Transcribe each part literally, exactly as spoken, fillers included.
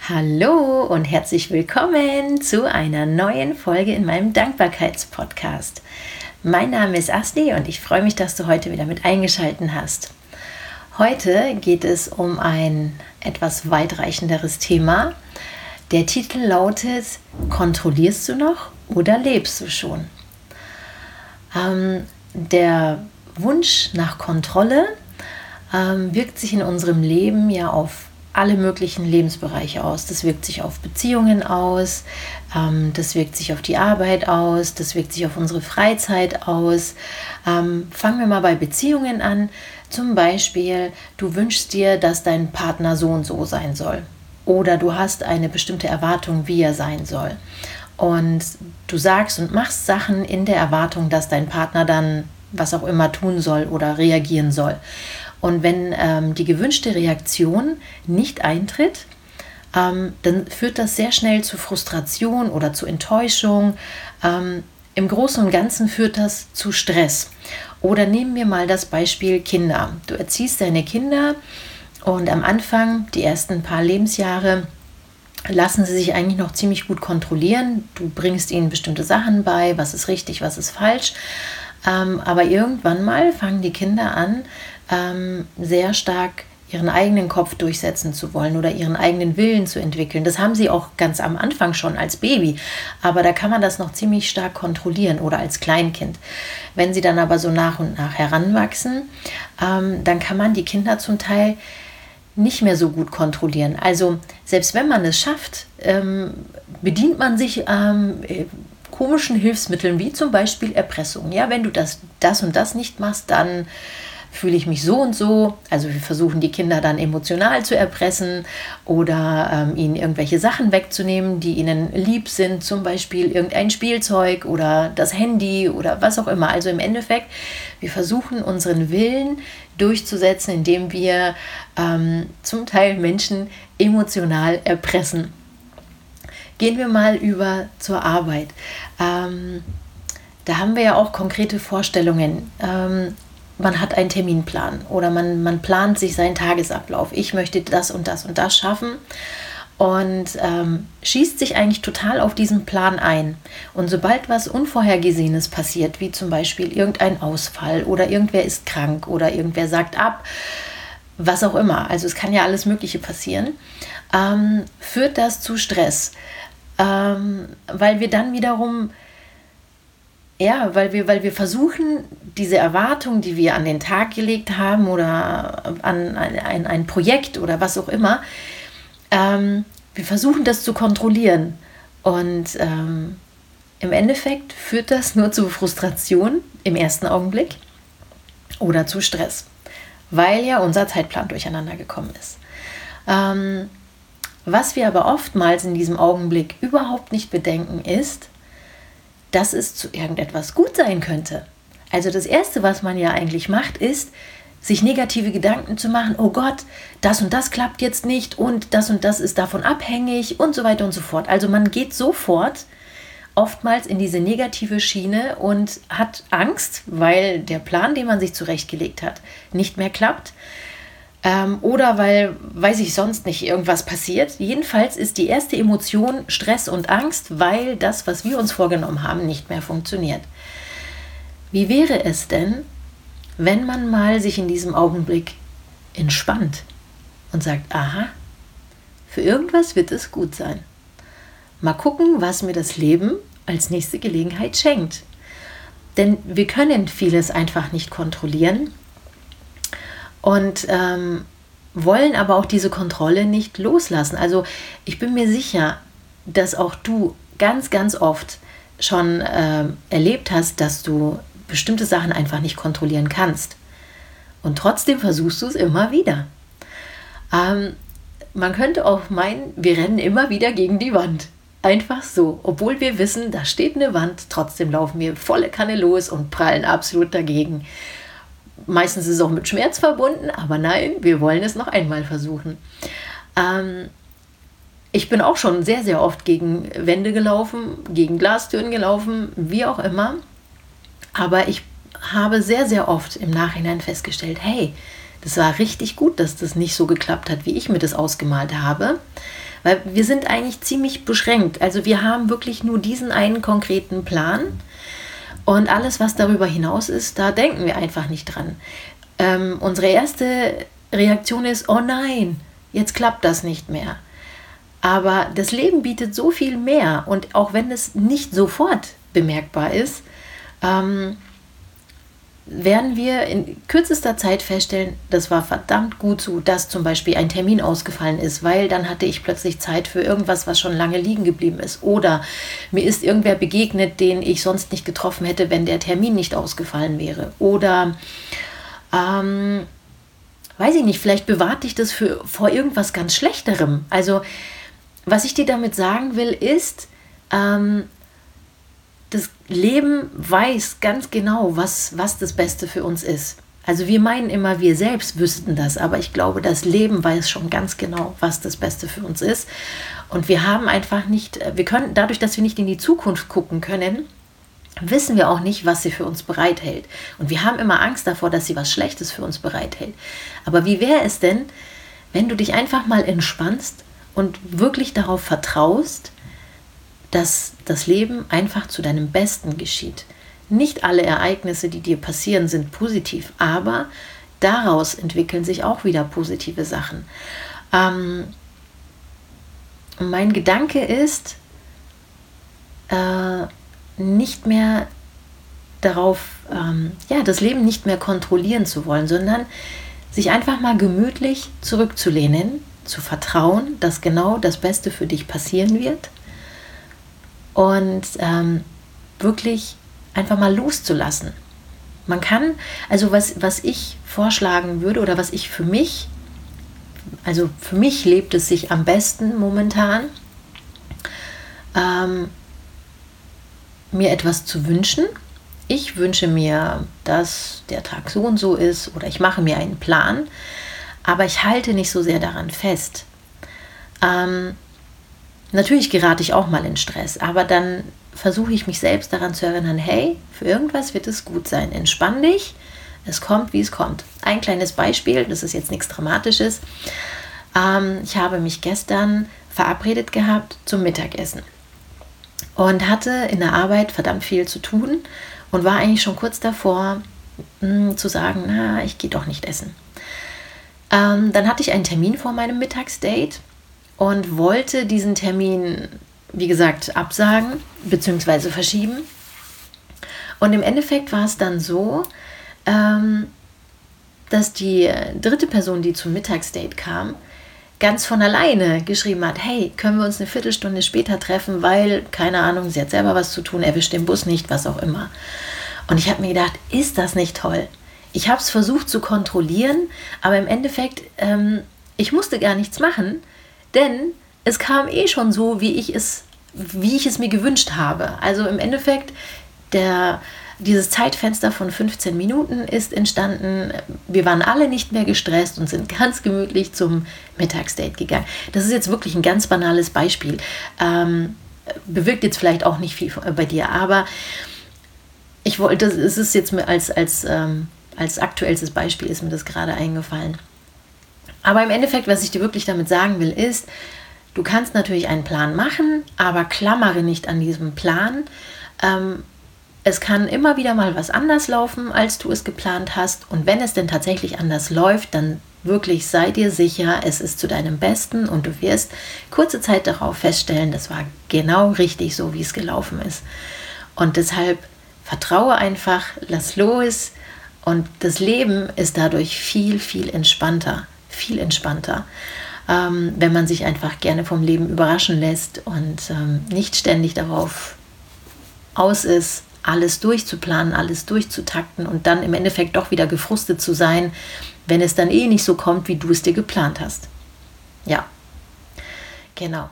Hallo und herzlich willkommen zu einer neuen Folge in meinem Dankbarkeitspodcast. Mein Name ist Asti und ich freue mich, dass du heute wieder mit eingeschaltet hast. Heute geht es um ein etwas weitreichenderes Thema. Der Titel lautet: Kontrollierst du noch oder lebst du schon? Ähm, der Wunsch nach Kontrolle ähm, wirkt sich in unserem Leben ja auf alle möglichen Lebensbereiche aus. Das wirkt sich auf Beziehungen aus, ähm, das wirkt sich auf die Arbeit aus, das wirkt sich auf unsere Freizeit aus. Ähm, fangen wir mal bei Beziehungen an. Zum Beispiel, du wünschst dir, dass dein Partner so und so sein soll. Oder du hast eine bestimmte Erwartung, wie er sein soll. Und du sagst und machst Sachen in der Erwartung, dass dein Partner dann was auch immer tun soll oder reagieren soll. Und wenn ähm, die gewünschte Reaktion nicht eintritt, ähm, dann führt das sehr schnell zu Frustration oder zu Enttäuschung. Ähm, Im Großen und Ganzen führt das zu Stress. Oder nehmen wir mal das Beispiel Kinder. Du erziehst deine Kinder und am Anfang, die ersten paar Lebensjahre, lassen sie sich eigentlich noch ziemlich gut kontrollieren. Du bringst ihnen bestimmte Sachen bei, was ist richtig, was ist falsch. Ähm, aber irgendwann mal fangen die Kinder an, ähm, sehr stark ihren eigenen Kopf durchsetzen zu wollen oder ihren eigenen Willen zu entwickeln. Das haben sie auch ganz am Anfang schon als Baby, aber da kann man das noch ziemlich stark kontrollieren oder als Kleinkind. Wenn sie dann aber so nach und nach heranwachsen, ähm, dann kann man die Kinder zum Teil nicht mehr so gut kontrollieren. Also selbst wenn man es schafft, ähm, bedient man sich ähm, komischen Hilfsmitteln, wie zum Beispiel Erpressung. Ja, wenn du das, das und das nicht machst, dann fühle ich mich so und so. Also wir versuchen die Kinder dann emotional zu erpressen oder ähm, ihnen irgendwelche Sachen wegzunehmen, die ihnen lieb sind, zum Beispiel irgendein Spielzeug oder das Handy oder was auch immer. Also im Endeffekt, wir versuchen unseren Willen durchzusetzen, indem wir ähm, zum Teil Menschen emotional erpressen. Gehen wir mal über zur Arbeit. Ähm, da haben wir ja auch konkrete Vorstellungen. Ähm, man hat einen Terminplan oder man, man plant sich seinen Tagesablauf. Ich möchte das und das und das schaffen und ähm, schießt sich eigentlich total auf diesen Plan ein. Und sobald was Unvorhergesehenes passiert, wie zum Beispiel irgendein Ausfall oder irgendwer ist krank oder irgendwer sagt ab, was auch immer, also es kann ja alles Mögliche passieren, ähm, führt das zu Stress. Ähm, weil wir dann wiederum, ja, weil wir, weil wir versuchen, diese Erwartung, die wir an den Tag gelegt haben oder an ein, ein Projekt oder was auch immer, ähm, wir versuchen das zu kontrollieren. Und ähm, im Endeffekt führt das nur zu Frustration im ersten Augenblick oder zu Stress, weil ja unser Zeitplan durcheinander gekommen ist. Ähm, Was wir aber oftmals in diesem Augenblick überhaupt nicht bedenken, ist, dass es zu irgendetwas gut sein könnte. Also das Erste, was man ja eigentlich macht, ist, sich negative Gedanken zu machen, oh Gott, das und das klappt jetzt nicht und das und das ist davon abhängig und so weiter und so fort. Also man geht sofort oftmals in diese negative Schiene und hat Angst, weil der Plan, den man sich zurechtgelegt hat, nicht mehr klappt. Ähm, oder weil, weiß ich sonst nicht, irgendwas passiert. Jedenfalls ist die erste Emotion Stress und Angst, weil das, was wir uns vorgenommen haben, nicht mehr funktioniert. Wie wäre es denn, wenn man mal sich in diesem Augenblick entspannt und sagt, aha, für irgendwas wird es gut sein. Mal gucken, was mir das Leben als nächste Gelegenheit schenkt. Denn wir können vieles einfach nicht kontrollieren. Und ähm, wollen aber auch diese Kontrolle nicht loslassen. Also ich bin mir sicher, dass auch du ganz, ganz oft schon äh, erlebt hast, dass du bestimmte Sachen einfach nicht kontrollieren kannst. Und trotzdem versuchst du es immer wieder. Ähm, man könnte auch meinen, wir rennen immer wieder gegen die Wand. Einfach so. Obwohl wir wissen, da steht eine Wand, trotzdem laufen wir volle Kanne los und prallen absolut dagegen. Meistens ist es auch mit Schmerz verbunden, aber nein, wir wollen es noch einmal versuchen. Ähm, ich bin auch schon sehr, sehr oft gegen Wände gelaufen, gegen Glastüren gelaufen, wie auch immer. Aber ich habe sehr, sehr oft im Nachhinein festgestellt, hey, das war richtig gut, dass das nicht so geklappt hat, wie ich mir das ausgemalt habe, Weil wir sind eigentlich ziemlich beschränkt. Also wir haben wirklich nur diesen einen konkreten Plan und alles, was darüber hinaus ist, da denken wir einfach nicht dran. Ähm, unsere erste Reaktion ist, oh nein, jetzt klappt das nicht mehr. Aber das Leben bietet so viel mehr und auch wenn es nicht sofort bemerkbar ist, ähm, werden wir in kürzester Zeit feststellen, das war verdammt gut so, dass zum Beispiel ein Termin ausgefallen ist, weil dann hatte ich plötzlich Zeit für irgendwas, was schon lange liegen geblieben ist. Oder mir ist irgendwer begegnet, den ich sonst nicht getroffen hätte, wenn der Termin nicht ausgefallen wäre. Oder, ähm, weiß ich nicht, vielleicht bewahrt dich das für, vor irgendwas ganz Schlechterem. Also, was ich dir damit sagen will, ist, ähm, das Leben weiß ganz genau, was, was das Beste für uns ist. Also wir meinen immer, wir selbst wüssten das, aber ich glaube, das Leben weiß schon ganz genau, was das Beste für uns ist. Und wir haben einfach nicht, wir können, dadurch, dass wir nicht in die Zukunft gucken können, wissen wir auch nicht, was sie für uns bereithält. Und wir haben immer Angst davor, dass sie was Schlechtes für uns bereithält. Aber wie wäre es denn, wenn du dich einfach mal entspannst und wirklich darauf vertraust, dass das Leben einfach zu deinem Besten geschieht. Nicht alle Ereignisse, die dir passieren, sind positiv, aber daraus entwickeln sich auch wieder positive Sachen. Ähm, mein Gedanke ist, äh, nicht mehr darauf, ähm, ja, das Leben nicht mehr kontrollieren zu wollen, sondern sich einfach mal gemütlich zurückzulehnen, zu vertrauen, dass genau das Beste für dich passieren wird. Und ähm, wirklich einfach mal loszulassen. Man kann, also was, was ich vorschlagen würde oder was ich für mich, also für mich lebt es sich am besten momentan, ähm, mir etwas zu wünschen. Ich wünsche mir, dass der Tag so und so ist oder ich mache mir einen Plan, aber ich halte nicht so sehr daran fest. Ähm, Natürlich gerate ich auch mal in Stress, aber dann versuche ich mich selbst daran zu erinnern, hey, für irgendwas wird es gut sein. Entspann dich, es kommt, wie es kommt. Ein kleines Beispiel, das ist jetzt nichts Dramatisches. Ähm, ich habe mich gestern verabredet gehabt zum Mittagessen und hatte in der Arbeit verdammt viel zu tun und war eigentlich schon kurz davor, mh, zu sagen, na, ich gehe doch nicht essen. Ähm, dann hatte ich einen Termin vor meinem Mittagsdate und wollte diesen Termin, wie gesagt, absagen bzw. verschieben. Und im Endeffekt war es dann so, ähm, dass die dritte Person, die zum Mittagsdate kam, ganz von alleine geschrieben hat, hey, können wir uns eine Viertelstunde später treffen, weil, keine Ahnung, sie hat selber was zu tun, erwischt den Bus nicht, was auch immer. Und ich habe mir gedacht, ist das nicht toll? Ich habe es versucht zu kontrollieren, aber im Endeffekt, ähm, ich musste gar nichts machen, denn es kam eh schon so, wie ich es, wie ich es mir gewünscht habe. Also im Endeffekt, der, dieses Zeitfenster von fünfzehn Minuten ist entstanden. Wir waren alle nicht mehr gestresst und sind ganz gemütlich zum Mittagsdate gegangen. Das ist jetzt wirklich ein ganz banales Beispiel. Ähm, bewirkt jetzt vielleicht auch nicht viel bei dir, aber ich wollte, es ist jetzt als, als, ähm, als aktuellstes Beispiel ist mir das gerade eingefallen. Aber im Endeffekt, was ich dir wirklich damit sagen will, ist, du kannst natürlich einen Plan machen, aber klammere nicht an diesem Plan. Ähm, es kann immer wieder mal was anders laufen, als du es geplant hast. Und wenn es denn tatsächlich anders läuft, dann wirklich sei dir sicher, es ist zu deinem Besten und du wirst kurze Zeit darauf feststellen, das war genau richtig so, wie es gelaufen ist. Und deshalb vertraue einfach, lass los und das Leben ist dadurch viel, viel entspannter. viel entspannter, ähm, wenn man sich einfach gerne vom Leben überraschen lässt und ähm, nicht ständig darauf aus ist, alles durchzuplanen, alles durchzutakten und dann im Endeffekt doch wieder gefrustet zu sein, wenn es dann eh nicht so kommt, wie du es dir geplant hast. Ja, genau.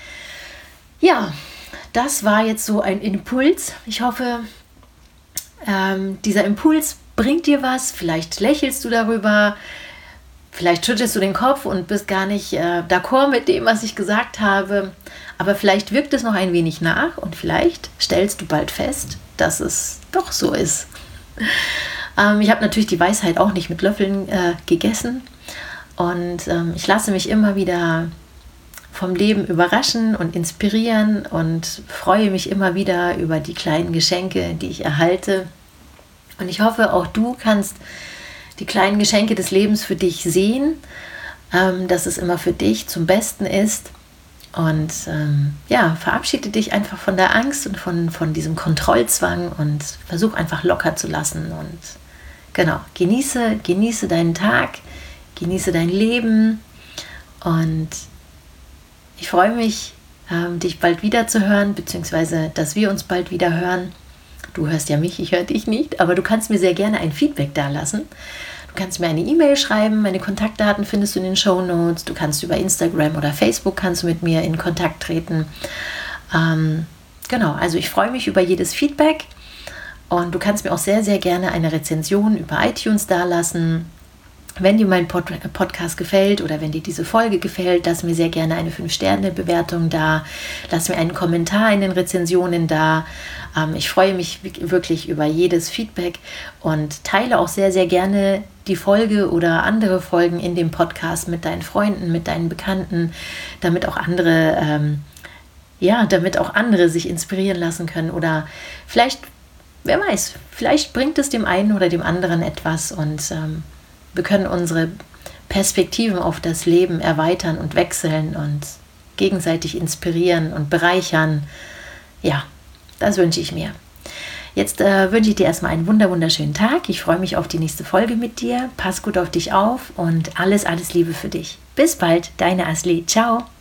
Ja, das war jetzt so ein Impuls. Ich hoffe, ähm, dieser Impuls bringt dir was. Vielleicht lächelst du darüber. Vielleicht schüttelst du den Kopf und bist gar nicht äh, d'accord mit dem, was ich gesagt habe. Aber vielleicht wirkt es noch ein wenig nach und vielleicht stellst du bald fest, dass es doch so ist. ähm, ich habe natürlich die Weisheit auch nicht mit Löffeln äh, gegessen. Und ähm, ich lasse mich immer wieder vom Leben überraschen und inspirieren und freue mich immer wieder über die kleinen Geschenke, die ich erhalte. Und ich hoffe, auch du kannst die kleinen Geschenke des Lebens für dich sehen, ähm, dass es immer für dich zum Besten ist. Und ähm, ja, verabschiede dich einfach von der Angst und von, von diesem Kontrollzwang und versuch einfach locker zu lassen. Und genau, genieße, genieße deinen Tag, genieße dein Leben. Und ich freue mich, ähm, dich bald wieder zu hören, beziehungsweise, dass wir uns bald wieder hören. Du hörst ja mich, ich höre dich nicht, aber du kannst mir sehr gerne ein Feedback dalassen. Du kannst mir eine E-Mail schreiben, meine Kontaktdaten findest du in den Shownotes. Du kannst über Instagram oder Facebook kannst du mit mir in Kontakt treten. Ähm, genau, also ich freue mich über jedes Feedback und du kannst mir auch sehr, sehr gerne eine Rezension über iTunes dalassen. Wenn dir mein Pod- Podcast gefällt oder wenn dir diese Folge gefällt, lass mir sehr gerne eine fünf Sterne Bewertung da. Lass mir einen Kommentar in den Rezensionen da. Ähm, ich freue mich wirklich über jedes Feedback und teile auch sehr, sehr gerne die Folge oder andere Folgen in dem Podcast mit deinen Freunden, mit deinen Bekannten, damit auch andere, ähm, ja, damit auch andere sich inspirieren lassen können oder vielleicht, wer weiß, vielleicht bringt es dem einen oder dem anderen etwas und ähm, wir können unsere Perspektiven auf das Leben erweitern und wechseln und gegenseitig inspirieren und bereichern. Ja, das wünsche ich mir. Jetzt äh, wünsche ich dir erstmal einen wunder wunderschönen Tag. Ich freue mich auf die nächste Folge mit dir. Pass gut auf dich auf und alles, alles Liebe für dich. Bis bald, deine Asli. Ciao.